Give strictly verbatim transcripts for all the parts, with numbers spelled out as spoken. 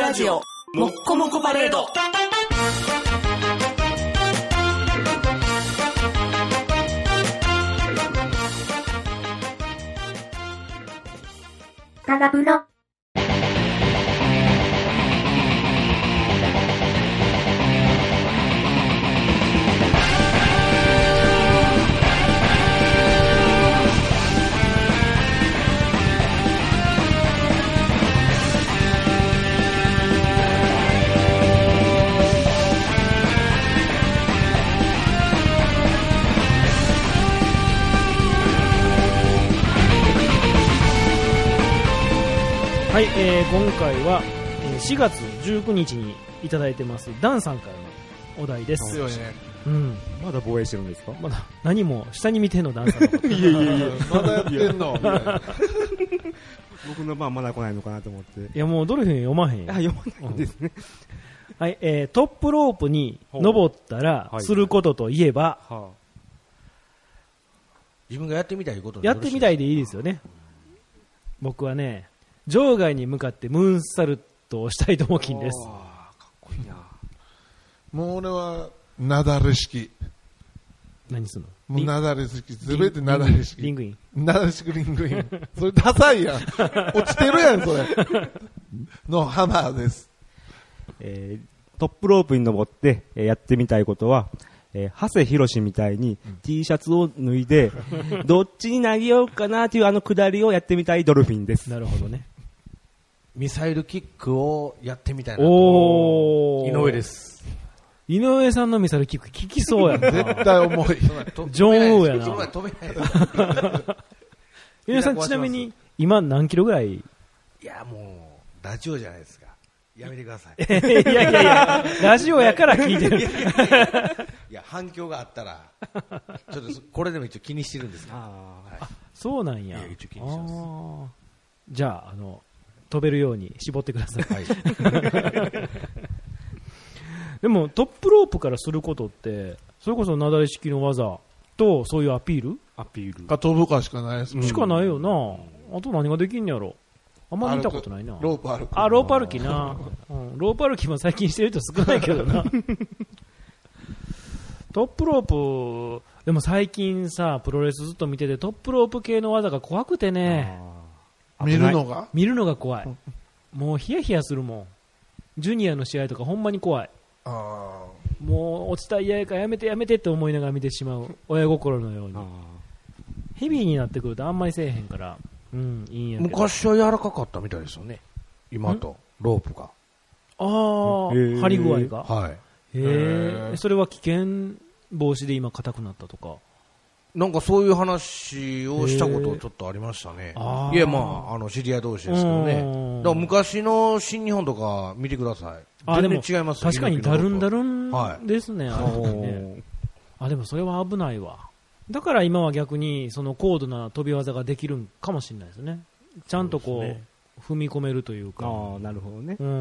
ラジオもっこもこパレード。 タガプロ。 はい、えー、今回はしがつじゅうくにちにいただいてますダンさんからのお題です。 強いね。 うん、 まだ防衛してるんですか？ まだ何も下に見てんのダンさんのこと。 いやいやいや、まだやってんの。 僕の番まだ来ないのかなと思って。 いやもうドルフィン読まへんよ。 あ、読まないんですね。 はい、えー、トップロープに登ったらすることといえば、 はあ、 自分がやってみたいことやってみたいでいいですよね。僕はね、場外に向かってムーンサルトをしたいと思う金です。 かっこいいな。 もう俺はなだれ式。 何すんの？ もうなだれ式、すべてなだれ式。 リングイン。 なだれ式リングイン。それダサいやん。落ちてるやん、それ。のハマーです。 えー、トップロープに登って、えー、やってみたいことは、えー、長谷博みたいに T シャツを脱いで、どっちに投げようかなというあの下りをやってみたいドルフィンです。 なるほどね。 ミサイルキックをやってみたいなと。 おー、 井上です。 井上さんのミサイルキック効きそうやな。 絶対重い。 ジョン・ウーやな。 そんな飛べない。 井上さんちなみに今何キロぐらい？ いやもうラジオじゃないですか。やめてください。 いやいやいや、ラジオやから聞いてる。 いや反響があったらちょっとこれでも一応気にしてるんですが。 あ、 はい、 そうなんや。 いや一応気にしてます。 あ、じゃああの飛べるように絞ってください。はい、でもトップロープからすることってそれこそなだれ式の技とそういうアピールアピールか飛ぶかしかないですもん。 しかないよな。あと何ができんやろ。あんまり見たことないな。 ロープ歩く。 あ、ロープ歩きな、うん、ロープ歩きも最近してる人少ないけどな。トップロープでも最近さプロレスずっと見ててトップロープ系の技が怖くてね。 見るのが見るのが怖い。もうヒヤヒヤするもん。ジュニアの試合とかほんまに怖い。 あ、 もう落ちたら嫌やからやめてやめてって思いながら見てしまう親心のように。ヘビーになってくるとあんまりせえへんから、うん、いいんやけど。 昔は柔らかかったみたいですよね。今とロープが。 ああ、張り具合が。 はい。 へえ。それは危険防止で今硬くなったとか。 なんかそういう話をしたことちょっとありましたね。いやまああの知り合い同士ですけどね。だから昔の新日本とか見てください。 あ、 全然違います。 確かにダルンダルンですね。 はい、 あ, ねあでもそれは危ないわ。だから今は逆にその高度な飛び技ができるんかもしれないですね。ちゃんとこう、ね、踏み込めるというか。 ああ、なるほどね。 うん、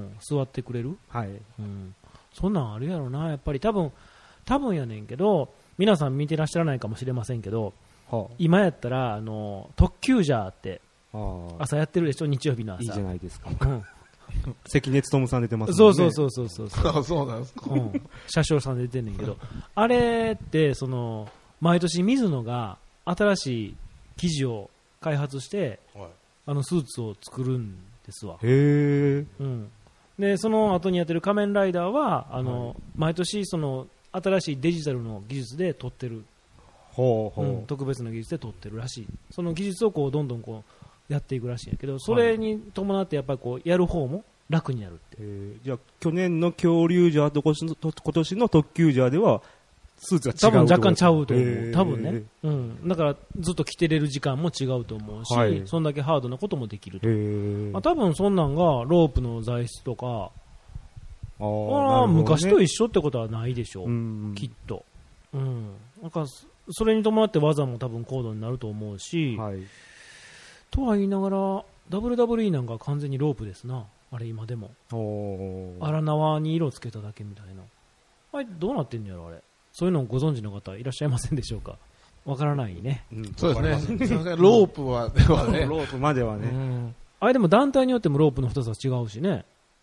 座ってくれる。 はい。 うん、そんなんあるやろな。やっぱり多分多分やねんけど。皆さん見てらっしゃらないかもしれませんけど、はあ、今やったらあの特急ジャーって朝やってるでしょ、日曜日の朝。 いいじゃないですか。うん、関根勤さん出てますもんね。 そうそうそうそうそうそうそうなんですか、 うん、車掌さん出てんねんけどあれってその毎年水野が新しい生地を開発して、はい、あのスーツを作るんですわ。 へー、 うん、でその後にやってる仮面ライダーはあの、はい、毎年その新しいデジタルの技術で撮ってる、 ほうほう、 うん、特別な技術で撮ってるらしい。その技術をこうどんどんこうやっていくらしいんやけど、それに伴ってやっぱりこうやる方も楽になるって。 えー、じゃあ去年の恐竜ジャーと今年の、今年の特急ジャーではスーツが違うと。 多分若干ちゃうと思う、 えー、 多分ね、うん、だからずっと着てれる時間も違うと思うし、はい、そんだけハードなこともできると、えーまあ、多分そんなんがロープの材質とかああ、ね、昔と一緒ってことはないでしょう、うんうん、きっと、うん、なんかそれに伴って技も多分高度になると思うし、はい、とは言いながら ダブリューダブリューイー なんか完全にロープですな。あれ今でも荒縄に色つけただけみたいな。あれどうなってんのやろあれ。そういうのをご存知の方いらっしゃいませんでしょうか。わからないね、 うん、そうですねロープはではねロープまではね、 うん、あれでも団体によってもロープの太さは違うしね。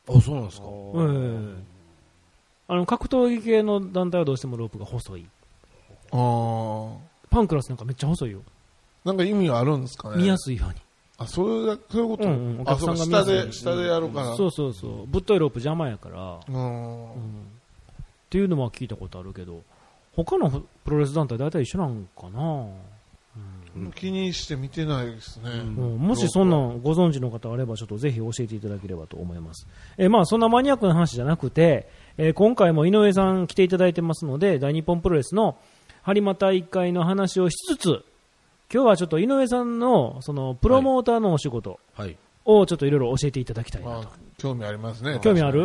あ、そうなんですか。 えー、あの格闘技系の団体はどうしてもロープが細い。 あパンクラスなんかめっちゃ細いよ。 なんか意味はあるんですかね。 見やすいように。 あ、それだ、そういうこと、 うんうん、お客さんが見やすい。 下で、下でやるから。 そうそうそう。ぶっといロープ邪魔やから。 うん。 っていうのは聞いたことあるけど、他のプロレス団体大体一緒なんかな。 うん、気にして見てないですね。 うん、もしそんなんご存知の方あればちょっとぜひ教えていただければと思います。えー、まあそんなマニアックな話じゃなくて、えー、今回も井上さん来ていただいてますので、大日本プロレスの播磨大会の話をしつつ、今日はちょっと井上さんのそのプロモーターのお仕事をちょっといろいろ教えていただきたいなと。 まあ、興味ありますね。 興味ある？ うん。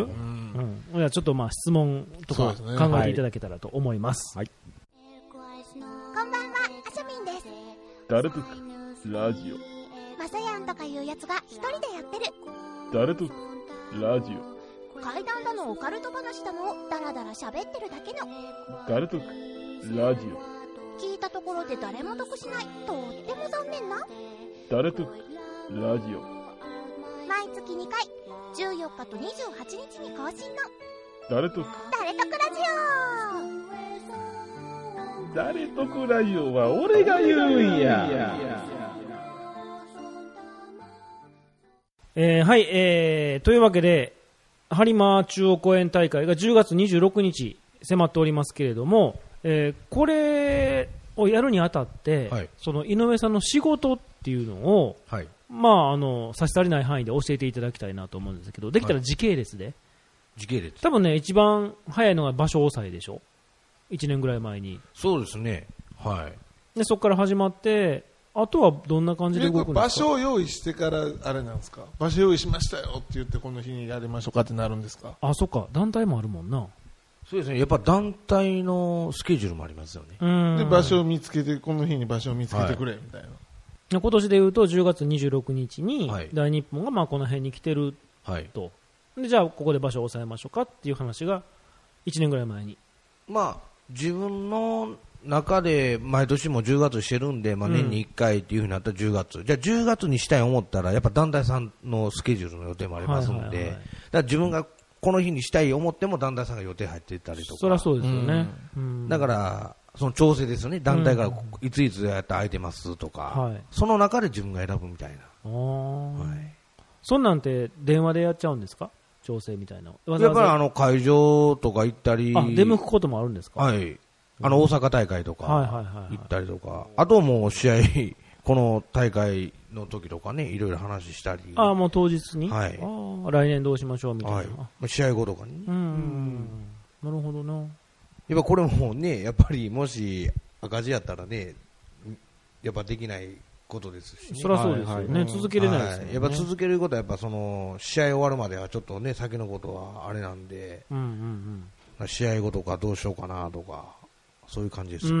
うん、いやちょっとまあ質問とか考えていただけたらと思います。はい。 こんばんは、あしゃみんです。 誰とかラジオ。まさやんとかいうやつが一人でやってる。 誰とかラジオ。怪談だのオカルト話だのダラダラ喋ってるだけの。 誰とかラジオ。 聞いたところで誰も得しない、とっても残念な。 誰とかラジオ。 毎月にかい、じゅうよっかとにじゅうはちにちに更新の誰とか誰とくラジオ。誰とくラジオは俺が言うんや。 えー、はい、えー、というわけで播磨中央公園大会がじゅうがつにじゅうろくにち迫っておりますけれども、えー、これをやるにあたって、はい、その井上さんの仕事っていうのを、はい、まあ、あの差し障りない範囲で教えていただきたいなと思うんですけど、できたら時系列で、はい、 時系列多分ね一番早いのが場所押さえでしょ、いちねんぐらい前に。 そうですね、はい、 でそこから始まって、あとはどんな感じで動くんですか。 場所を用意してからあれなんですか、場所用意しましたよって言ってこの日にやりましょうかってなるんですか。 あ、そっか、団体もあるもんな。 そうですね、やっぱ団体のスケジュールもありますよね。 で場所を見つけて、この日に場所を見つけてくれみたいな、 はい、今年でいうとじゅうがつにじゅうろくにちに大日本がまあこの辺に来てると、はい、でじゃあここで場所を抑えましょうかっていう話がいちねんぐらい前に、 まあ、自分の中で毎年もじゅうがつしてるんで、まあ、年にいっかいっていうふうになったらじゅうがつ、うん、じゃあじゅうがつにしたいと思ったらやっぱ団体さんのスケジュールの予定もありますんで、はいはいはい、だから自分がこの日にしたい思っても団体さんが予定入っていたりとか。 そりゃそうですよね、 うん、だからその調整ですよね、団体からいついつやったら空いてますとか、はい、その中で自分が選ぶみたいな、 はい、そんなんて電話でやっちゃうんですか、調整みたいな。 わざわざやっぱりあの会場とか行ったり、 あ、出向くこともあるんですか。 はい、あの大阪大会とか行ったりとか、あともう試合この大会の時とかね、いろいろ話したり。 ああ、もう当日に、はい、あ、来年どうしましょうみたいな、はい、 試合後とかに、ね、 うん、うん、なるほどな。 やっぱこれもね、やっぱりもし赤字やったらね、やっぱできないことですしね。 そりゃそうですよね、はいはい、続けれないですよね、 はい、やっぱ続けることはやっぱその試合終わるまではちょっとね、先のことはあれなんで、うんうんうん、試合後とかどうしようかなとか、そういう感じですよね。 うん、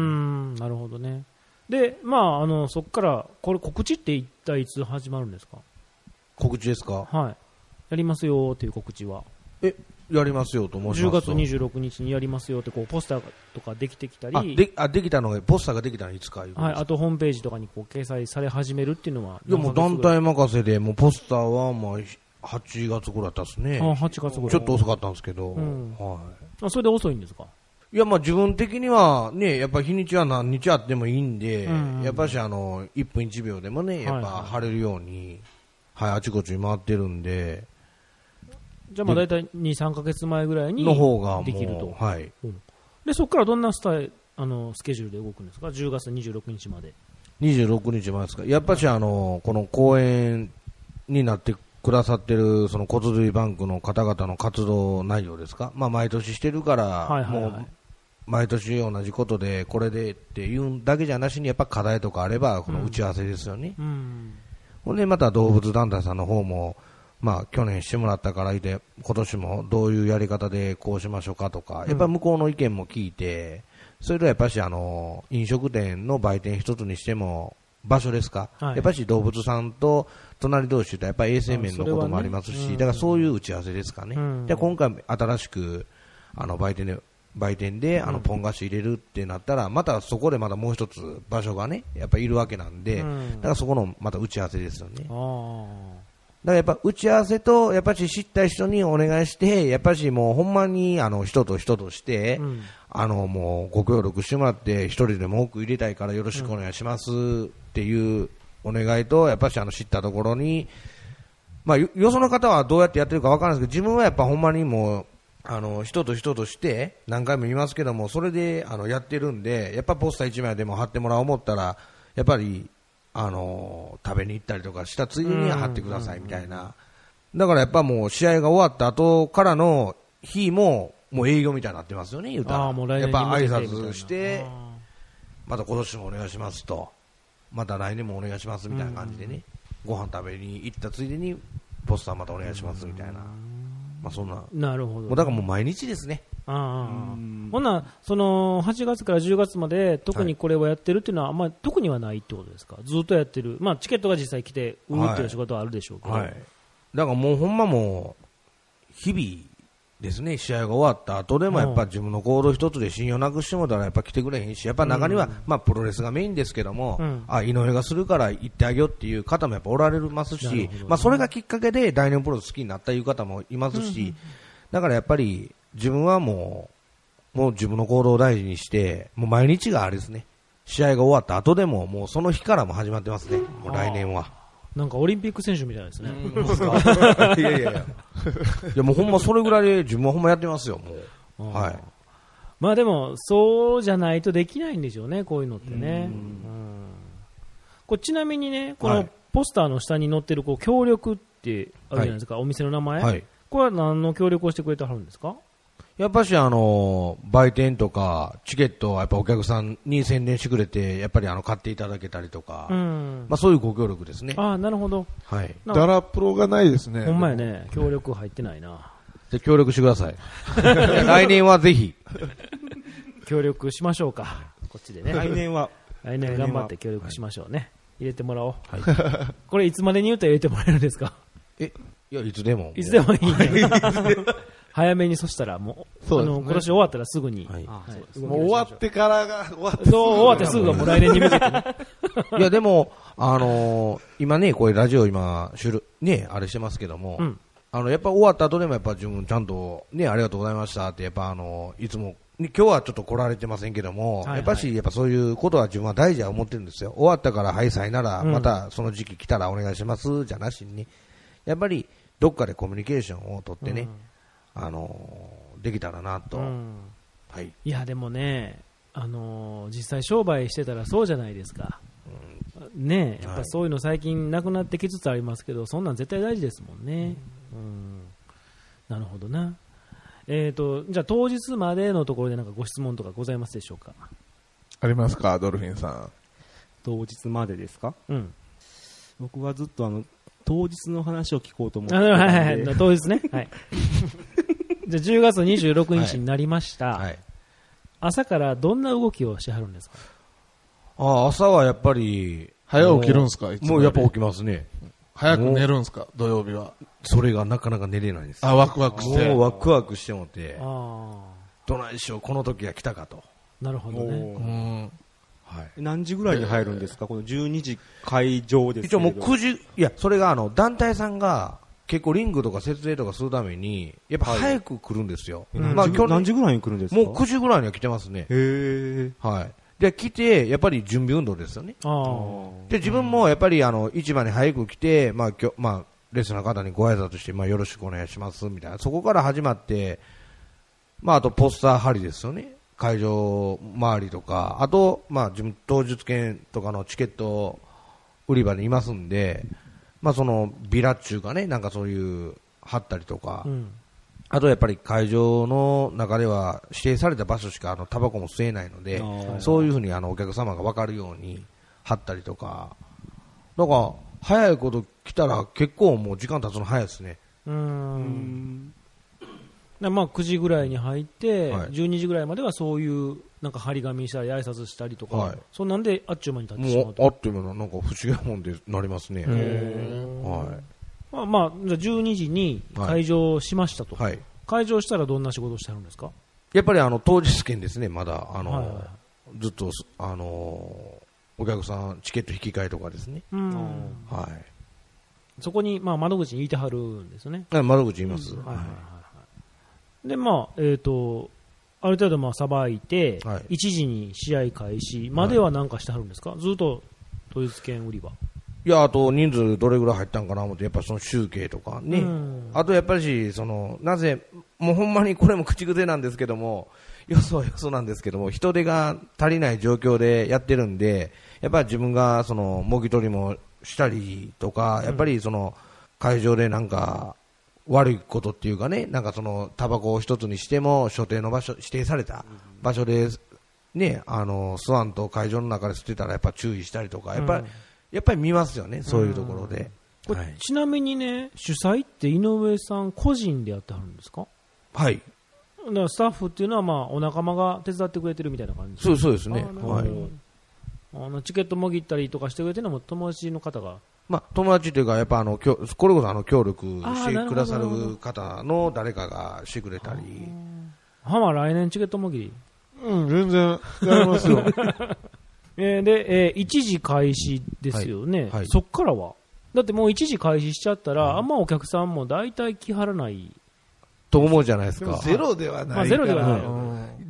なるほどね。で、まあ、あのそこからこれ告知って一体いつ始まるんですか。 告知ですか。 はい、やりますよっていう告知は。 え、やりますよと申しますとじゅうがつにじゅうろくにちにやりますよってこうポスターとかできてきたり、 あ、で、あ、できたのがポスターができたのいつかいう、 はい、あとホームページとかにこう掲載され始めるっていうのは。 いや、もう団体任せでもうポスターはまあはちがつ頃だったですね。 あ、はちがつ頃。 ちょっと遅かったんですけど、うん、はい。 あ、それで遅いんですか。 いや、まあ自分的にはね、やっぱ日にちは何日あってもいいんで、うんうん、やっぱしあのいっぷんいちびょうでもね、やっぱ晴れるように、はい、はい、あちこちに回ってるんで。 じゃあまあ大体に、さんかげつまえぐらいにの方ができると。 はい、 うん、でそこからどんなスタイル、あのスケジュールで動くんですか。じゅうがつにじゅうろくにちまで。 にじゅうろくにちまでですか。やっぱしあのこの公演になってくださってるその骨髄バンクの方々の活動内容ですか。まあ毎年してるから、はいはいはい、もう毎年同じことでこれでっていうんだけじゃなしに、やっぱ課題とかあればこの打ち合わせですよね。うんうん、ほんでまた動物団体さんの方も、まあ去年してもらったからいて、今年もどういうやり方でこうしましょうかとか、やっぱ向こうの意見も聞いて、それとやっぱしあの飲食店の売店一つにしても場所ですか、はい、やっぱし動物さんと隣同士とやっぱり衛生面のこともありますし、ね、うん、だからそういう打ち合わせですかね。うん、で今回新しくあの売店で売店であのポン菓子入れるってなったら、またそこでまたもう一つ場所がね、やっぱいるわけなんで、うん、だからそこのまた打ち合わせですよね。 あ、 からやっぱ打ち合わせと、やっぱり知った人にお願いして、やっぱりもうほんまにあの人と人として、うん、あのもうご協力してもらって、一人でも多く入れたいからよろしくお願いしますっていうお願いと、やっぱりあの知ったところに、まあ、よその方はどうやってやってるかわからないですけど、自分はやっぱほんまにもう、あの人と人として何回も言いますけども、それであのやってるんで、やっぱポスターいちまいでも貼ってもらおう思ったら、やっぱりあの食べに行ったりとかしたついでに貼ってくださいみたいな。だからやっぱもう試合が終わった後からの日ももう営業みたいになってますよね、言うたら。やっぱ挨拶して、また今年もお願いしますと、また来年もお願いしますみたいな感じでね、ご飯食べに行ったついでにポスターまたお願いしますみたいな。まあそんな。 なるほど。 もうだからもう毎日ですね。 ああ。ほんなそのはちがつからじゅうがつまで特にこれをやってるっていうのはあんまり特にはないってことですか。ずっとやってる。まあチケットが実際来て売るっていう仕事はあるでしょうけど。はいはい、 だからもうほんまもう日々ですね、試合が終わった後でもやっぱ自分の行動一つで信用なくしてもらったらやっぱ来てくれへんし、やっぱ中にはまあプロレスがメインですけども、うん、あ井上がするから行ってあげようっていう方もやっぱおられますし、まあそれがきっかけで大日本プロレス好きになったいう方もいますし、うん、だからやっぱり自分はもうもう自分の行動を大事にして、もう毎日があれですね、試合が終わった後でももうその日からも始まってますね、もう来年は。 なんかオリンピック選手みたいですね。 いやいやいや。いやもうほんまそれぐらいで自分はほんまやってますよ、もう。はい。 まあでも、そうじゃないとできないんでしょうね、こういうのってね。うんうんこれちなみにね、このポスターの下に載ってるこう協力ってあるじゃないですか、はい、お店の名前。はい。これは何の協力をしてくれてはるんですか？ やっぱしあの売店とかチケットはやっぱお客さんに宣伝してくれて、やっぱりあの買っていただけたりとか、うん、まあそういうご協力ですね。 ああ、なるほど。 はい。 ダラプロがないですね。 ほんまやね、協力入ってないな。 で協力してください。来年はぜひ協力しましょうか。こっちでね。 来年は来年頑張って協力しましょうね。はい、入れてもらおう。はい、これいつまでに言うと入れてもらえるんですか？ え、いやいつでも。 いつでもいいね。早めに、そしたらもう、そうですね、あの今年終わったらすぐに、はいはい、 もう終わってからが終わってすぐ、 終わってすぐがもう来年に向けてね。 いやでもあのー、今ねこういうラジオ今収録ねあれしてますけども、うん、あのやっぱ終わった後でもやっぱ自分ちゃんとねありがとうございましたってやっぱあのー、いつも今日はちょっと来られてませんけども、はいはい、やっぱしやっぱそういうことは自分は大事は思ってるんですよ。終わったからはいさいなら、またその時期来たらお願いしますじゃなしに、ね、やっぱりどっかでコミュニケーションを取ってね、うん、あのー、できたらなと、うん、はい。 いやでもね、あのー、実際商売してたらそうじゃないですか、うん、ねえ、やっぱそういうの最近なくなってきつつありますけど、そんなん絶対大事ですもんね、うんうん、なるほどな。えーと、じゃあ当日までのところでなんかご質問とかございますでしょうか？ ありますか、ドルフィンさん。 当日までですか？うん。僕はずっとあの当日の話を聞こうと思ってたんで。はいはいはい、 当日ね。はい。じゃあじゅうがつにじゅうろくにちになりました、はいはい。朝からどんな動きをしはるんですか？ ああ、朝はやっぱり早起きるんですか？いつももうやっぱ起きますね。 早く寝るんですか？土曜日は。 それがなかなか寝れないです。 あ、ワクワクして。 もうワクワクしてもて、あどないしようこの時が来たかと。 なるほどね。うん、 はい、何時ぐらいに入るんですか？このじゅうにじ会場ですけど。 一応もうくじ、いやそれがあの団体さんが結構リングとか設営とかするためにやっぱ早く来るんですよ。 はい、まあ、何時ぐらいに来るんですか？ もうくじぐらいには来てますね。へー。はい。で来てやっぱり準備運動ですよね。あで自分もやっぱりあの市場に早く来て、まあきょまあ、レスラーの方にご挨拶して、まあ、よろしくお願いしますみたいな、そこから始まって、まあ、あとポスター貼りですよね、会場周りとか、あと、まあ、自分当日券とかのチケット売り場にいますんで、まあ、そのビラっちゅうかね、なんかそういう貼ったりとか、うん、あとやっぱり会場の中では指定された場所しかあのタバコも吸えないので、そういうふうにあのお客様が分かるように貼ったりとか、なんか早いこと来たら結構もう時間経つの早いですね。うーん。 まあくじぐらいに入って、はい、じゅうにじぐらいまではそういうなんか張り紙したり挨拶したりとか、はい、そんなんであっちゅう間に経ってしまうと。 もうあっという間な、なんか不思議なもんでなりますね。 はい。まあ、まあ、じゃあじゅうにじに会場しましたと、はい、会場したらどんな仕事をしてるんですか？ やっぱりあの当日券ですね、まだあの、はいはい、ずっとあのお客さんチケット引き換えとかですね、うん、はい、 そこに、まあ、窓口にいてはるんですよね。 窓口います。 はいはいはいはい。で、まあ、えっ、ー、と、ある程度まあさばいて、はい、いちじに試合開始までは何かしてはるんですか、はい、ずっと統一券売り場。 いや、あと人数どれぐらい入ったんかな思って、やっぱその集計とかね。あとやっぱり、その、なぜ、もうほんまにこれも口癖なんですけども、よそはよそなんですけども、人手が足りない状況でやってるんで、やっぱり自分がその、もぎ取りもしたりとか、やっぱりその、会場でなんか、悪いことっていうかね、なんかそのタバコを一つにしても所定の場所、指定された場所でね、あのスワンと会場の中で吸ってたらやっぱ注意したりとか、やっぱり、うん、やっぱり見ますよね、そういうところで。 これ、はい、ちなみにね、主催って井上さん個人でやってはるんですか？ はい。 だからスタッフっていうのはまあお仲間が手伝ってくれてるみたいな感じ。 そうそうですね。はい。 あのチケットもぎったりとかしてくれてるのも友達の方が。 まあ、友達というか、やっぱあの、これこそあの協力してくださる方の誰かがしてくれたり。 ハマ来年チケットもぎり？ うん、全然やりますよ。 えー、で、えー、いちじ開始ですよね。はいはい、そっからはだってもういちじ開始しちゃったら、うん、あんまお客さんも大体来はらない。 と思うじゃないですか。 ゼロではないから。まあ、 ゼロではない、 うん。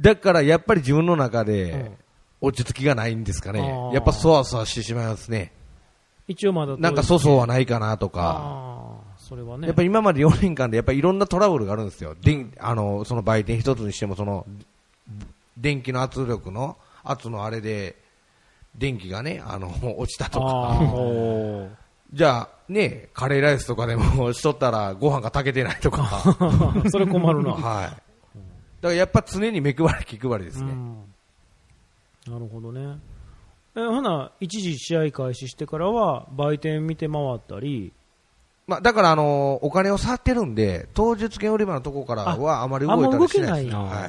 だからやっぱり自分の中で落ち着きがないんですかね。うん、やっぱそわそわしてしまいますね。 一応まだなんか粗相はないかなとか、 あそれはね、 やっぱり今までよねんかんでやっぱりいろんなトラブルがあるんですよ。であのその売店一つにしてもその電気の圧力の圧のあれで電気がねあの落ちたとか、じゃあねカレーライスとかでもしとったらご飯が炊けてないとか、 それ困るな。 はい。だからやっぱ常に目配り気配りですね。 なるほどね。えほな一時試合開始してからは売店見て回ったり、 まあ、だからあのお金を触ってるんで当日券売り場のところからはあまり動いたりしないです。 はい、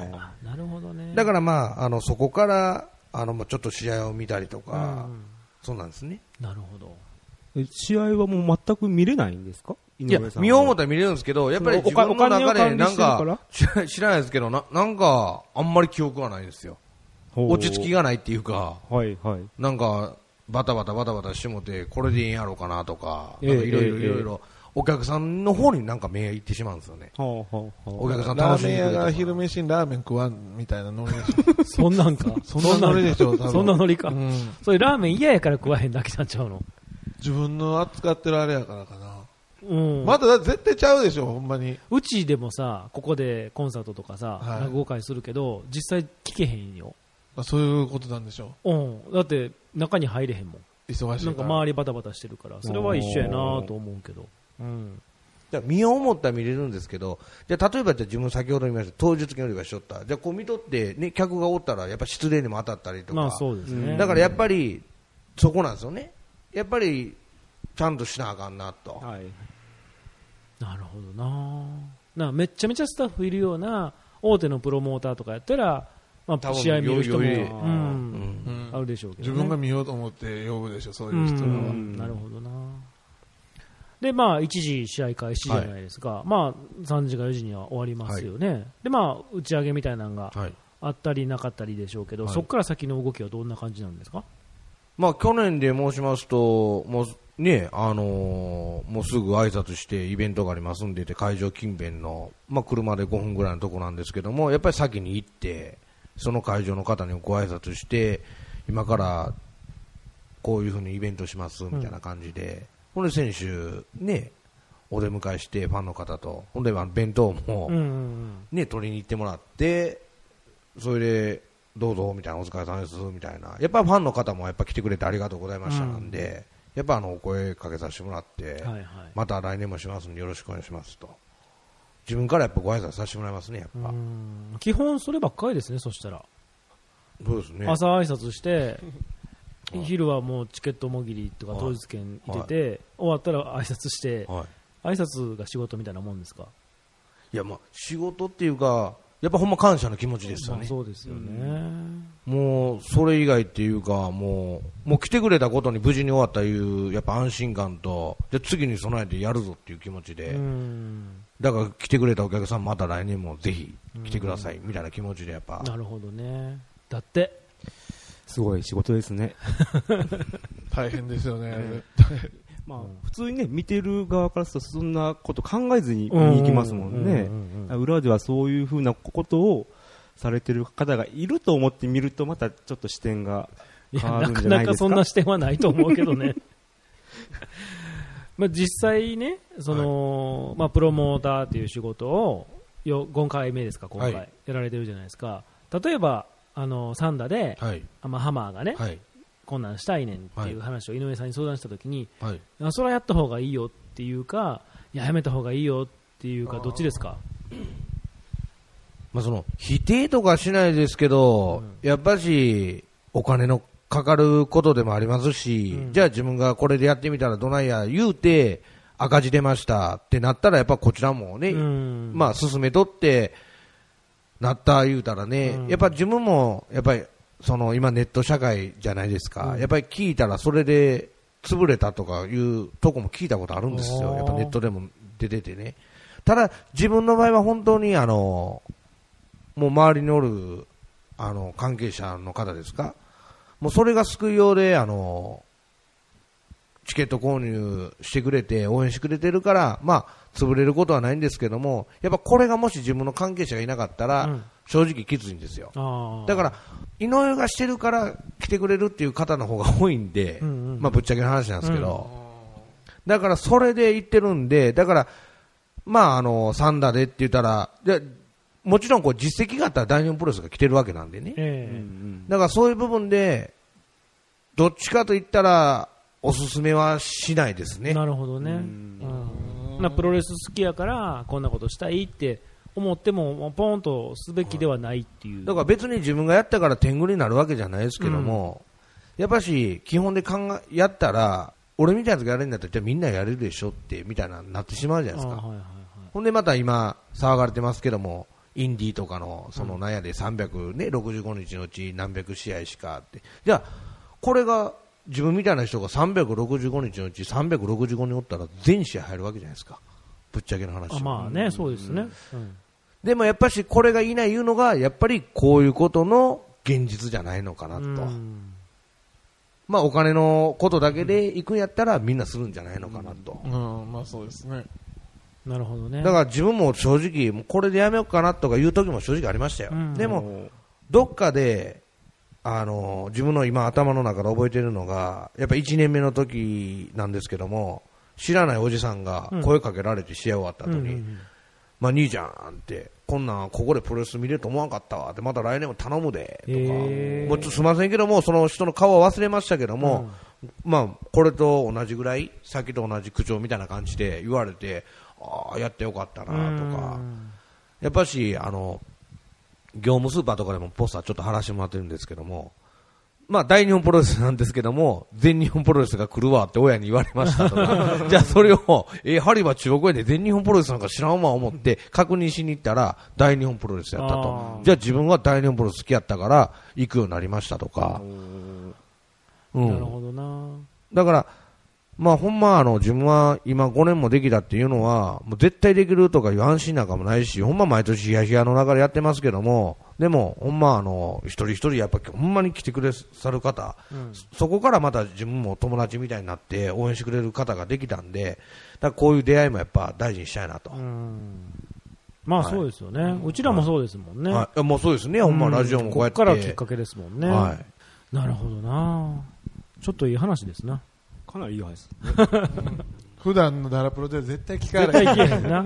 なるほどね。 だからまああのそこからあのちょっと試合を見たりとか、うん、そうなんですね。 なるほど。 試合はもう全く見れないんですか？ いや見よう思ったら見れるんですけど、やっぱり自分の中でなんか知らないですけど な, なんかあんまり記憶がないんですよ。落ち着きがないっていうか、 はいはい、 なんかバタバタバタバタしてもてこれでいいんやろうかなとか、いろいろいろいろお客さんの方になんか目がいってしまうんですよね。 はあはあ、 お客さん楽しみに来るとか。 ラーメン屋が昼飯にラーメン食わんみたいなノリでしょ。 そんなんか。 そんなノリでしょ。 そんなノリか。うん、それラーメン嫌やから食わへんだけなんちゃうの。 自分の扱ってるあれやからかな。 うん、 まだ絶対ちゃうでしょほんまに。 うちでもさここでコンサートとかさ、はい、落語会するけど実際聞けへんよ。 そういうことなんでしょう。うん。だって中に入れへんもん。 忙しいから。 なんか周りバタバタしてるから、それは一緒やなと思うけど。うん。 じゃあ見よう思ったら見れるんですけど、じゃあ例えばじゃあ自分先ほど言いました当日券売り場しとった。じゃあこう見とってね客がおったらやっぱ失礼にも当たったりとか。 まあそうですね。 だからやっぱりそこなんですよね。やっぱりちゃんとしなあかんなと。はい。 なるほどな。なめっちゃめちゃスタッフいるような大手のプロモーターとかやったら。まあ、試合見る人も、うん、あるでしょうけど、ね、 自分が見ようと思って呼ぶでしょそういう人は、うん、 なるほどな。でまあいちじ試合開始じゃないですか、はい、まあさんじかよじには終わりますよね、はい、でまあ打ち上げみたいなのがあったりなかったりでしょうけど、はい、そこから先の動きはどんな感じなんですか？ まあ去年で申しますともうねあのー、もうすぐ挨拶してイベントがありますんでて会場近辺の、まあ、車でごふんぐらいのところなんですけどもやっぱり先に行ってその会場の方にご挨拶して今からこういうふうにイベントしますみたいな感じで、うん、ほんで選手ねお出迎えしてファンの方とほんで弁当も、ね、取りに行ってもらってそれでどうぞみたいなお疲れ様ですみたいなやっぱファンの方もやっぱ来てくれてありがとうございましたなんで、うん、やっぱあのお声かけさせてもらって、はいはい、また来年もしますんでよろしくお願いしますと自分からやっぱご挨拶させてもらいますねやっぱ基本そればっかりですね。そしたらそうですね。 朝挨拶して昼はもうチケットもぎりとか当日券入れて、はい、終わったら挨拶して、はい、挨拶が仕事みたいなもんですか？ いやまあ仕事っていうかやっぱほんま感謝の気持ちですよね。 まあ、そうですよね。 もうそれ以外っていうかもうもう来てくれたことに無事に終わったいうやっぱ安心感とじゃ次に備えてやるぞっていう気持ちでうんだから来てくれたお客さんまた来年もぜひ来てくださいみたいな気持ちでやっぱなるほどね。だってすごい仕事ですね大変ですよね、うん、 まあ、普通にね、見てる側からするとそんなこと考えずに見に行きますもんね。裏ではそういうふうなことをされてる方がいると思って見ると、またちょっと視点が変わるんじゃないですか。 なかなかそんな視点はないと思うけどね。まあ実際ね、その、はい、まあプロモーターという仕事をよごかいめですか、今回、はい、やられてるじゃないですか。例えばあのサンダで、はい、まあ、ハマーがね、はい、こんなんしたいねんっていう話を井上さんに相談したときに、はい、それはやった方がいいよっていうか、いや、やめた方がいいよっていうか、どっちですか？ まあ、その否定とかしないですけど、うん、やっぱしお金のかかることでもありますし、うん、じゃあ自分がこれでやってみたらどないや言うて赤字出ましたってなったら、やっぱこちらもね、うん、まあ進めとってなった言うたらね、うん、やっぱ自分もやっぱりその今ネット社会じゃないですか、うん、やっぱり聞いたらそれで潰れたとかいうとこも聞いたことあるんですよ。やっぱネットでも出ててね。ただ自分の場合は本当にあのもう周りにおるあの関係者の方ですか、もうそれが救いようであのチケット購入してくれて応援してくれてるから、まあ潰れることはないんですけども、やっぱこれがもし自分の関係者がいなかったら、うん、正直きついんですよ。だから井上がしてるから来てくれるっていう方の方が多いんで、うんうん、まあぶっちゃけの話なんですけど、うん、だからそれで言ってるんで、だからまああのサンダでって言ったら、でもちろんこう実績があったら大日本プロレスが来てるわけなんでね、えー、だからそういう部分でどっちかと言ったらおすすめはしないですね。 なるほどね。うんうん、なプロレス好きやからこんなことしたいって思ってもポンとすべきではないっていう。 だから別に自分がやったから天狗になるわけじゃないですけども、うん、やっぱし基本で考えやったら俺みたいなやつがやれるんだったらじゃあみんなやれるでしょってみたいななってしまうじゃないですか。はいはいはい、ほんでまた今騒がれてますけども、インディーとかのその納屋でさんびゃくろくじゅうごにちのうち何百試合しかって、じゃあこれが自分みたいな人がさんびゃくろくじゅうごにちのうちさんびゃくろくじゅうごにんおったら全試合入るわけじゃないですか、ぶっちゃけの話。 あ、まあね、そうですね、うん、 でもやっぱしこれがいないいうのがやっぱりこういうことの現実じゃないのかなと、うん、まあお金のことだけで行くんやったらみんなするんじゃないのかなと、 うんうん、まあそうですね。 なるほどね。 だから自分も正直もうこれでやめようかなとかいう時も正直ありましたよ、うん、でもどっかであの自分の今頭の中で覚えているのがやっぱいちねんめの時なんですけども、知らないおじさんが声かけられて試合終わった後に、うんうんうん、まあ兄ちゃんってこんなんここでプロレス見れると思わなかったわって、また来年も頼むでとか、もうちょっとすみませんけどもその人の顔は忘れましたけども、うん、まあこれと同じぐらいさっきと同じ口調みたいな感じで言われて、ああやってよかったなとか、やっぱしあの業務スーパーとかでもポスターちょっと貼らせてもらってるんですけども、まあ大日本プロレスなんですけども全日本プロレスが来るわって親に言われましたとかじゃあそれをえー、ハリバ中国円で全日本プロレスなんか知らんわ思って確認しに行ったら大日本プロレスやったと。じゃあ自分は大日本プロレス好きやったから行くようになりましたとか、 うん、なるほどな。 だからまあほんまあの自分は今ごねんもできたっていうのはもう絶対できるとかいう安心なんかもないし、ほんま毎年ヒヤヒヤの流れやってますけども、でもほんまあの一人一人やっぱほんまに来てくれさる方、うん、そこからまた自分も友達みたいになって応援してくれる方ができたんで、だからこういう出会いもやっぱ大事にしたいなと。うん、 まあそうですよね、はい、うちらもそうですもんね、 はい、もうそうですね、ほんまラジオもこうやってこっからきっかけですもんね、はい、なるほどな。ちょっといい話ですな。 かなりいい話です、 ね、普段のダラプロでは絶対聞かない。 絶対聞けへんな、うん、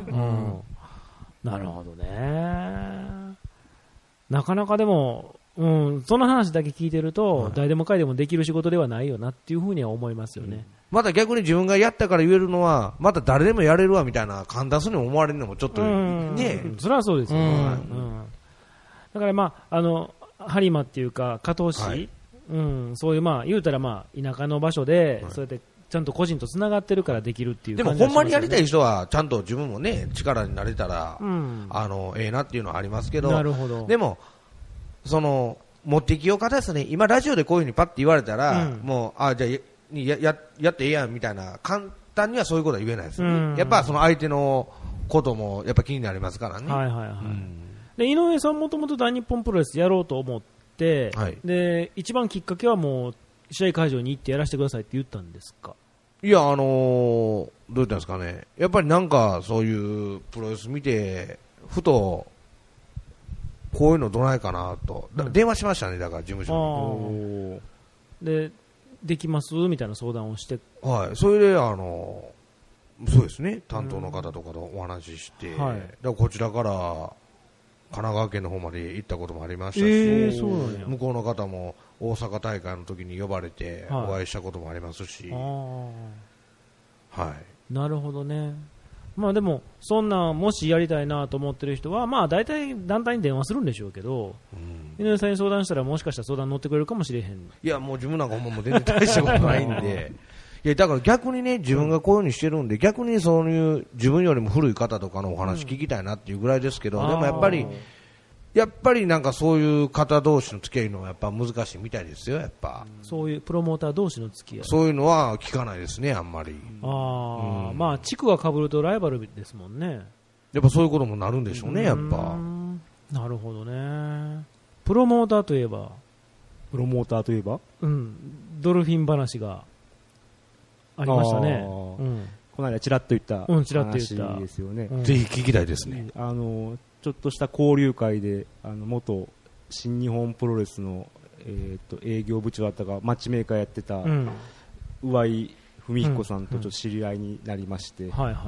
なるほどね。なかなかでも、うん、その話だけ聞いてると、はい、誰でもかいでもできる仕事ではないよなっていうふうには思いますよね、うん、 また逆に自分がやったから言えるのはまた誰でもやれるわみたいな簡単そうに思われるのもちょっとね、 それはそうですよ、うんうん、だからまああの播磨っていうか加東市、はい、うん、そういうまあ言うたらまあ田舎の場所で、はい、そうやってちゃんと個人とつながってるからできるっていう感じ、ね、 でもほんまにやりたい人はちゃんと自分もね力になれたら、うん、あのええなっていうのはありますけど、 なるほど。 でもその持ってきよう方ですね、今ラジオでこういうふうにパッて言われたら、うん、もうあじゃあ や, や, やってええやんみたいな簡単にはそういうことは言えないですね、うん、やっぱその相手のこともやっぱ気になりますからね。 はいはいはい、うん、で井上さんもともと大日本プロレスやろうと思って、はい、で一番きっかけはもう試合会場に行ってやらせてくださいって言ったんですか？ いや、あのー、どう言ったんですかね。やっぱりなんか、そういうプロレス見て、ふと、こういうのどないかなと。うん、電話しましたね、だから事務所に。 で、できますみたいな相談をして。 はい。それで、あのー、そうですね、担当の方とかとお話しして、うん、はい、だからこちらから、神奈川県の方まで行ったこともありましたし、えー、そうなんや。向こうの方も大阪大会の時に呼ばれてお会いしたこともありますし、はい。はい、 なるほどね。まあでも、そんな、もしやりたいなと思ってる人は、まあ大体団体に電話するんでしょうけど、うん、井上さんに相談したらもしかしたら相談乗ってくれるかもしれへん。いや、もう自分なんかほんまもう全然大したことないんで、いや、だから逆にね、自分がこういう風にしてるんで、逆にそういう自分よりも古い方とかのお話聞きたいなっていうぐらいですけど、うん、でもやっぱり、やっぱりなんかそういう方同士の付き合いのはやっぱ難しいみたいですよ、やっぱ。 そういうプロモーター同士の付き合い。 そういうのは聞かないですね、あんまり。 ああ、うん、まあ、地区が被るとライバルですもんね。 やっぱそういうこともなるんでしょうね、やっぱ。 なるほどね。プロモーターといえば。 プロモーターといえばうん。ドルフィン話がありましたね。うん、 この間ちらっと言った話ですよね。 うん、ぜひ聞きたいですね。 あの、ちょっとした交流会で、あの、元新日本プロレスの、えっと、営業部長だったか、マッチメーカーやってた、うん、上井文彦さんとちょっと知り合いになりまして、うんうん、はいはい。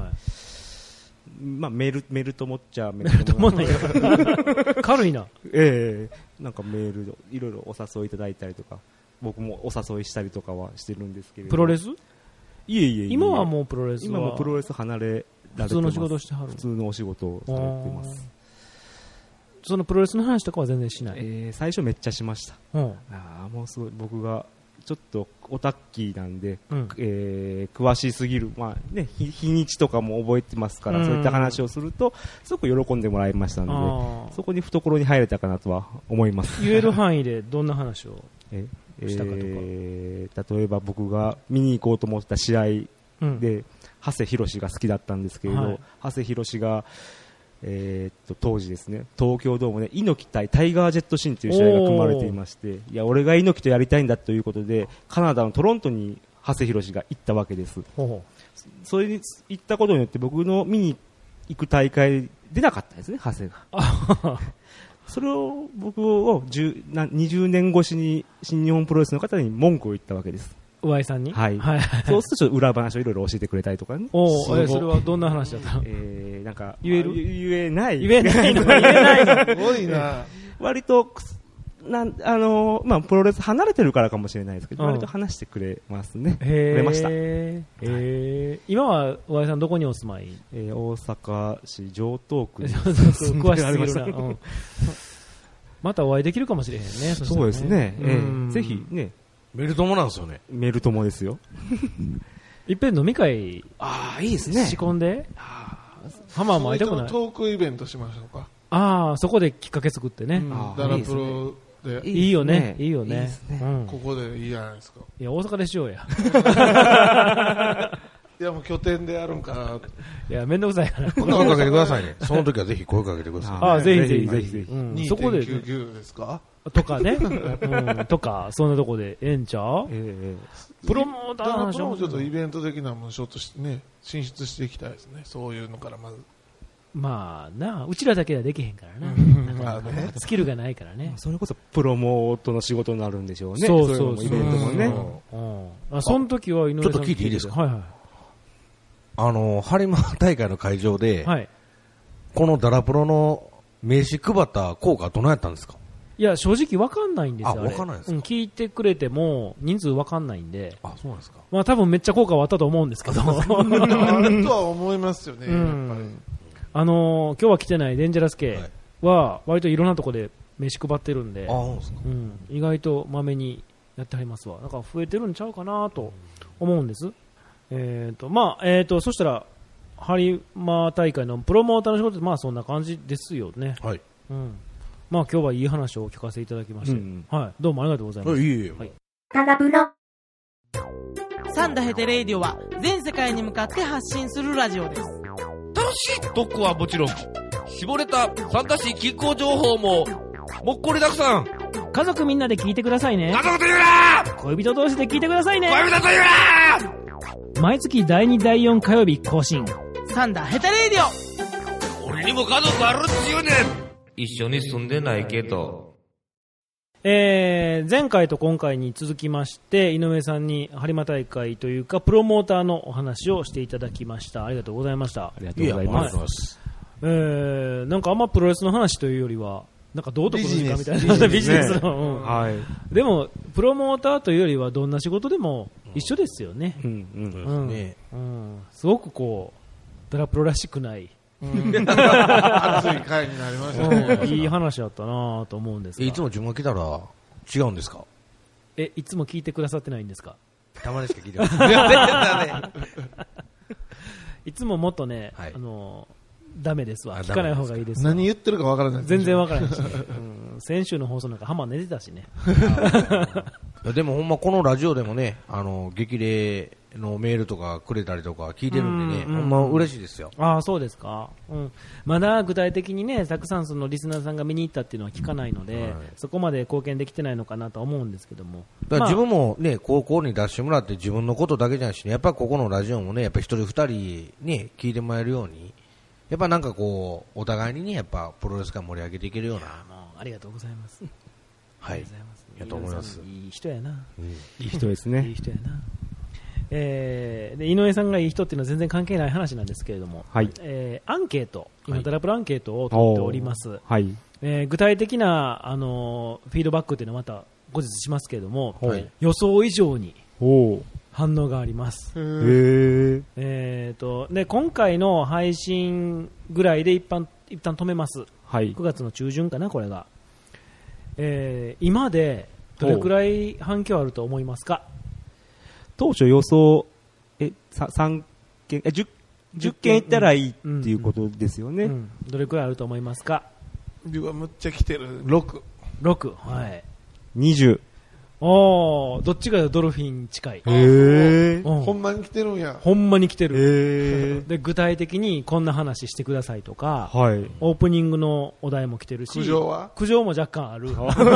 まあ、メル、メルトモっちゃメルトモない軽いな。 ええー、なんかメールでいろいろお誘いいただいたりとか、僕もお誘いしたりとかはしてるんですけれど。 プロレス？ いえいえいえ。 今はもうプロレスは。 今もプロレス離れられてます。 普通の仕事してはる。 普通のお仕事をされてます。 そのプロレスの話とかは全然しない。 えー、最初めっちゃしました。うん、あもうすごい僕がちょっとオタッキーなんで、うん、えー、詳しすぎる、まあね、日, 日にちとかも覚えてますから、うん、そういった話をするとすごく喜んでもらいましたので、そこに懐に入れたかなとは思います。 言える範囲でどんな話をしたかとか、 えー、例えば僕が見に行こうと思った試合で、うん、長谷博が好きだったんですけれど、はい、長谷博がえー、っと当時ですね、東京ドームで猪木対タイガージェットシンという試合が組まれていまして、いや俺が猪木とやりたいんだということでカナダのトロントに長谷博が行ったわけです。ほう、それに行ったことによって僕の見に行く大会出なかったですね、長谷が。それを僕をにじゅうねん越しに新日本プロレスの方に文句を言ったわけです。 上井さんに、 はい、はい、そうするとちょっと裏話をいろいろ教えてくれたりとかね。 おそれはどんな話だったの？ えー、なんか言える？ 言えない言えないの言えないのすごいな。 割となんあのー、まあプロレス離れてるからかもしれないですけど、うん、割と話してくれますね。くれました。 へー、はい、今は上井さんどこにお住まい？ えー、大阪市城東区に詳しすぎるな。うん、またお会いできるかもしれへんね。そそうですね。えー、ぜひね。 メルトモなんですよね。 メルトモですよ。 いっぺん飲み会、 ああ、いいですね。 仕込んで、ハマーも会いたくない。 トークイベントしましょうか。 ああ、そこできっかけ作ってね。 ダラプロで。 いいよね。いいよね。 ここでいいじゃないですか。 いや、大阪でしようや。 いや、もう拠点でやるんかな。 いや、めんどくさいから。 声かけてくださいね。その時はぜひ声かけてください。 ああ、ぜひぜひぜひぜひ。そこで。にてんきゅうきゅうですかとかね、うん、とか、そんなとこでええんちゃう、えー、プロモーターの話もちょっとイベント的なものちょっとね、進出していきたいですね。そういうのからまず。 まあな、うちらだけではできへんからな。まあね、スキルがないからね。 それこそプロモートの仕事になるんでしょうね。 そうそうそう。 イベントもね。 うん、あ、その時は井上さん。 ちょっと聞いていいですか？ はいはい。 あの、播磨大会の会場で、 はい、 このダラプロの名刺配った効果はどのやったんですか？ いや、正直わかんないんですよ。 あ、わかんないですか、 うん、聞いてくれても、人数わかんないんで。 あ、そうなんですか。 まあ多分めっちゃ効果はあったと思うんですけど。あるとは思いますよね、 うん、やっぱり。あのー、今日は来てないデンジャラス系は、割といろんなところで名刺配ってるんで、 あ、そうですか。 うん、意外とまめにやってはりますわ。だから増えてるんちゃうかなと思うんです。えっと、まあ、えっと、そしたら、播磨大会のプロモーターの仕事って、まあそんな感じですよね。 はい。 うん。まあ今日はいい話を聞かせていただきまして、うん、はい、どうもありがとうございます。 いいよ。 はい。 タラプロ。 サンダヘテレイディオは全世界に向かって発信するラジオです。 楽しい特攻はもちろん、絞れたサンタシー気候情報ももっこりたくさん。 家族みんなで聞いてくださいね。 家族と言うな。 恋人同士で聞いてくださいね。 恋人と言うな。 毎月だいにだいよん火曜日更新。 サンダヘテレイディオ。 俺にも家族あるっちゅうねん。一緒に住んでないけど。 えー、前回と今回に続きまして、井上さんに播磨大会というかプロモーターのお話をしていただきました。ありがとうございました。 ありがとうございます。 いや、 えー、なんかあんまプロレスの話というよりはなんか道徳の時間みたいなビジネスの、うんはい、でもプロモーターというよりはどんな仕事でも一緒ですよね。うんうんうんねうん、すごくこうドラプロらしくない、うん、熱い回になりましたね、 うん、いい話だったなと思うんですが。 いつも自分が来たら違うんですか？ えいつも聞いてくださってないんですか？ たまにしか聞いてないいつももっとね、はい、あのダメですわ。聞かない方がいいです。 何言ってるかわからない。 全然わからないし、ねうん、先週の放送なんかハマ寝てたしね。 でもほんまこのラジオでもね、あの激励のメールとかくれたりとか聞いてるんでね、うんうん、ほんま嬉しいですよ。 ああそうですか。うん。まだ具体的にね、たくさんそのリスナーさんが見に行ったっていうのは聞かないので、はい、そこまで貢献できてないのかなと思うんですけども。 だから自分もね、高校に出してもらって自分のことだけじゃなしね、やっぱりここのラジオもね、やっぱ一人二人ね聞いてもらえるように。やっぱなんかこうお互いにねやっぱプロレス界盛り上げていけるような。 もうありがとうございます。 はい。ありがとうございます。 いい人やな。 うん、いい人ですね。 いい人やな。えー、で井上さんがいい人っていうのは全然関係ない話なんですけれども、はいえー、アンケート今ドラプロアンケートを取っております。はいえー、具体的なあのフィードバックっていうのはまた後日しますけれども、はい、予想以上に。お反応があります。へーえーとで今回の配信ぐらいで一般一旦止めます、はい、くがつの中旬かなこれが、えー、今でどれくらい反響あると思いますか？ 当初予想えさんけんえ 10, 10件いったらいいっていうことですよね、うんうんうん、 どれくらいあると思いますか？ うわむっちゃ来てるろく、 ろくはいにじゅうおーどっちがドルフィン近い。へー、うん、ほんまに来てるんや。 ほんまに来てる。へーで具体的にこんな話してくださいとか、はい、オープニングのお題も来てるし、 苦情は苦情も若干ある。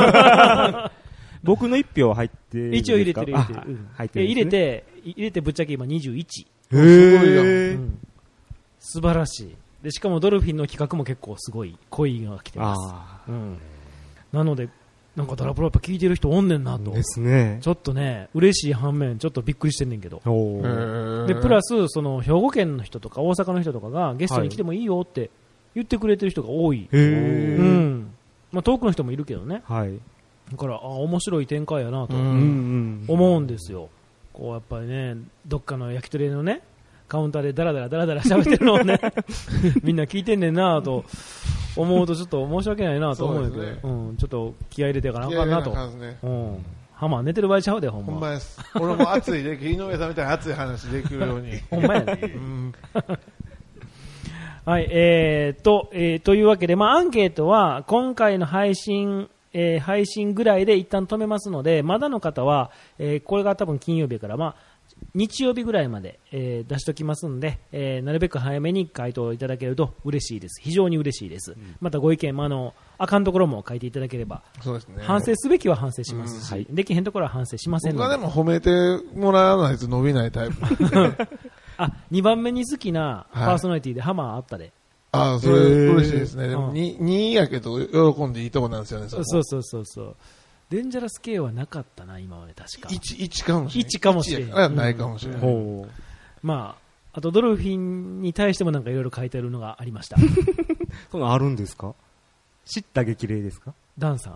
僕の一票入ってるんですか？ 一応入れてる入れてる、うん入ってるんですね、入れて入れてぶっちゃけ今にじゅういち。 へーすごいな、 うん、素晴らしい。でしかもドルフィンの企画も結構すごい濃いのが来てます。あ、うん、なのでなんかドラプロやっぱ聞いてる人おんねんなとですね。 ちょっとね嬉しい反面ちょっとびっくりしてんねんけど。でプラスその兵庫県の人とか大阪の人とかがゲストに来てもいいよって言ってくれてる人が多い。へー、うんまあ、遠くの人もいるけどね、はい、だからあ面白い展開やなと思うんですよ。こうやっぱりねどっかの焼き鳥のねカウンターでダラダラダラダラ喋ってるのをねみんな聞いてんねんなと思うとちょっと申し訳ないなと思うんだけど、ねうん、ちょっと気合い入れていかなあかんなと。ねうん、ハマ寝てる場合ちゃうでほんま。 ほんまです。俺も熱いで井上さんみたいな熱い話できるように。 ほんまやね。うんはいえー、と、えー、というわけで、まあ、アンケートは今回の配信、えー、配信ぐらいで一旦止めますので、まだの方は、えー、これが多分金曜日から、まあ、日曜日ぐらいまで、えー、出しておきますので、えー、なるべく早めに回答いただけると嬉しいです。非常に嬉しいです。うん、またご意見もあのあかんところも書いていただければ、そうですね、反省すべきは反省しますし、うん、できへんところは反省しませんので。 僕はでも褒めてもらわないと伸びないタイプあにばんめに好きなパーソナリティでハマーあったで、 はい、あそれ嬉しいですね。でも に, にいやけど喜んでいいとこなんですよね。そそうそうそうそうデンジャラス系はなかったな今まで確か 1, 1かもしれないいちかもしれない、 ないかもしれない、うん、 まああとドルフィンに対してもなんかいろいろ書いてあるのがありましたそんなあるんですか？知った激励ですか？ ダンさん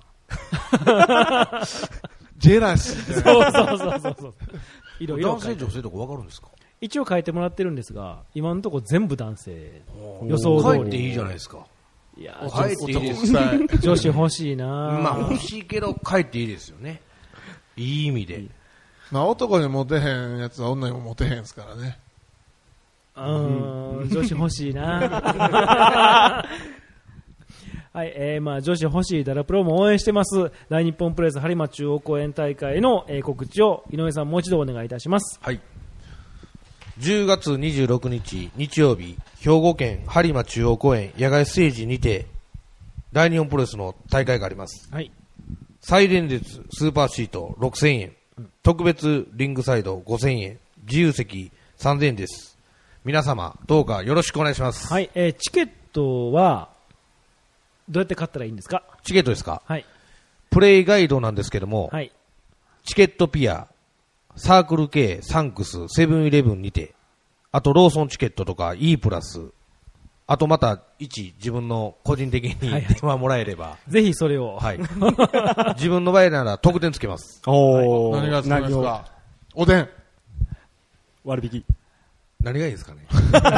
ジェラシーそうそうそうそうそういろいろ男性女性とか分かるんですか？ 一応書いてもらってるんですが今のところ全部男性予想通り。 書いていいじゃないですか。 いや書いていいです女子欲しいな。 まあ欲しいけど書いていいですよね。いい意味で。 まあ男にモテへんやつは女にもモテへんですからね。 うーん女子欲しいなはい、えー、まあ女子欲しいダラプロも応援してます。大日本プロレス播磨中央公演大会の、えー、告知を井上さんもう一度お願いいたします。 はい。じゅうがつにじゅうろくにち日曜日、兵庫県播磨中央公園野外ステージにて大日本プロレスの大会があります。はい。最連列スーパーシートろくせんえん、うん、特別リングサイドごせんえん、自由席さんぜんえんです。皆様、どうかよろしくお願いします。 はい、えー、チケットは、どうやって買ったらいいんですか？ チケットですか？ はい。 プレイガイドなんですけども、 はい。 チケットピア、サークル K、サンクス、セブンイレブンにて、あとローソンチケットとか E プラス、あとまたいち自分の個人的に電話もらえれば、はいはい、 ぜひそれを、 はい、自分の場合なら特典つけます。 おー、何がつきますか？おでん割引何がいいですかね。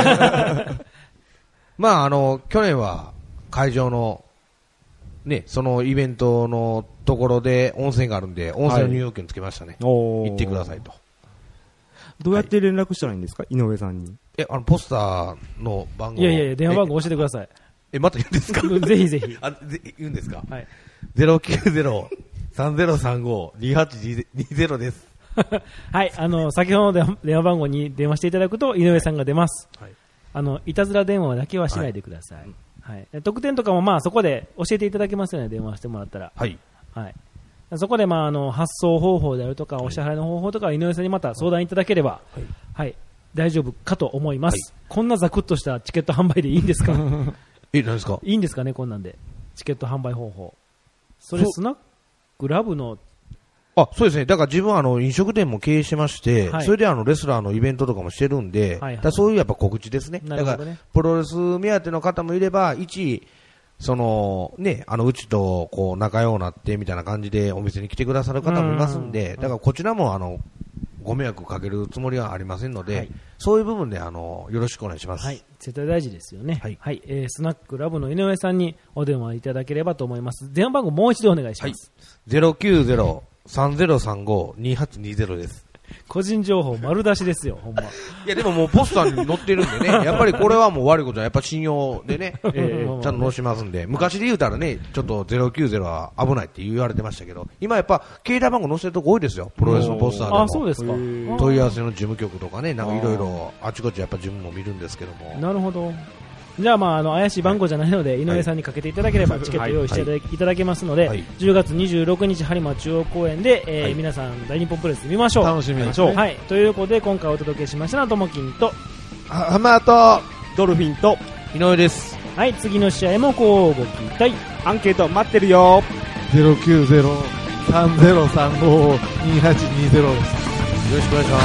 まああの去年は会場のねそのイベントのところで温泉があるんで温泉の入浴券つけましたね、はい、行ってくださいと。 どうやって連絡したらいいんですか、はい、井上さんに。 え、あのポスターの番号。 いやいや電話番号教えてください。 え、また言うんですか？ ぜひぜひ。 あ、ぜ言うんですか？ はい。 ゼロきゅうゼロ さんゼロさんご にはちにゼロです。 はい、あの先ほどの電話番号に電話していただくと井上さんが出ます。はい、あのいたずら電話だけはしないでください。はいはい、特典とかもまあそこで教えていただけますよね、電話してもらったら。はい。はい。そこでまああの発送方法であるとかお支払いの方法とか井上さんにまた相談いただければ、はい、はい、大丈夫かと思います。はい、こんなザクッとしたチケット販売でいいんですか？ え、何ですか？ いいんですかね、こんなんでチケット販売方法。それスナックラブの。 あ、そうですね。だから自分はあの飲食店も経営してまして、はい、それであのレスラーのイベントとかもしてるんで、はいはい、だそういうやっぱ告知ですね。ね、だからプロレス目当ての方もいれば、一そのね、あのうちとこう仲良くなってみたいな感じでお店に来てくださる方もいますんで、だからこちらもあのご迷惑かけるつもりはありませんので、はい、そういう部分であのよろしくお願いします。 はい、絶対大事ですよね。はい、はい、えー、スナックラブの井上さんにお電話いただければと思います。電話番号もう一度お願いします。はい、 ゼロきゅうゼロ さんゼロさんご にはちにゼロです。 個人情報丸出しですよ、ほんま。いやでももうポスターに載ってるんでね、やっぱりこれはもう悪いことはやっぱ信用でね、えー、ちゃんと載しますんで、昔で言うたらね、ちょっとゼロきゅうゼロは危ないって言われてましたけど、今やっぱ携帯番号載せてるとこ多いですよ、プロレスのポスターでも。 あ、そうですか。 問い合わせの事務局とかね、なんかいろいろあちこちやっぱ自分も見るんですけども。 なるほど。じゃあ、まあ、あの怪しい番号じゃないので、はい、井上さんにかけていただければチケット用意していただ、はい、いただけますので、はい、じゅうがつにじゅうろくにち播磨中央公園で、えーはい、皆さん大日本プロレス見ましょう。 楽しみましょう。 はい、ということで今回お届けしましたのはともきんとハマーとドルフィンと井上です。 はい、次の試合もこうご期待。 アンケート待ってるよ。 ゼロきゅうゼロ さんゼロさんご にはちにゼロです。 よろしくお願いします。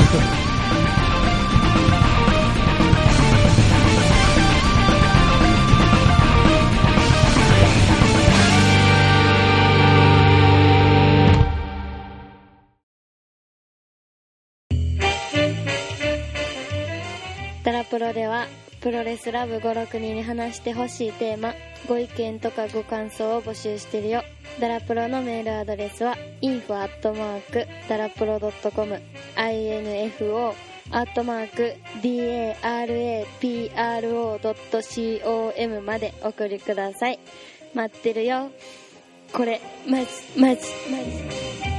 ダラプロではプロレスラブごろくにんに話してほしいテーマ、ご意見とかご感想を募集してるよ。ダラプロのメールアドレスは インフォ アットマーク ダラプロ ドットコム インフォ アットマーク ダラプロ ドットコム までお送りください。待ってるよ。これマジマジマジ